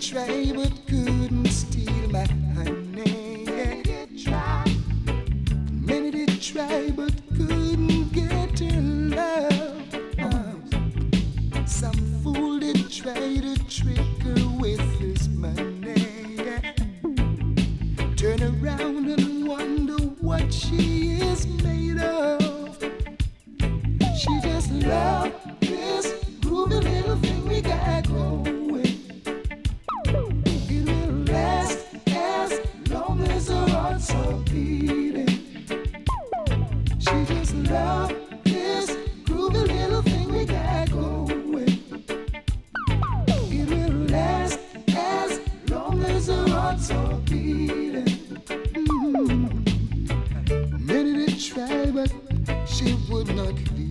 try but couldn't steal my honey. Many did try but couldn't get her love. Some fool did try to trick her with his money. Turn around and wonder what she is made of. She just loved this groovy little thing we got going. It will last as long as her heart's are beating. She just loved this groovy little thing we got going. It will last as long as her heart's are beating. Many did try, but she would not leave.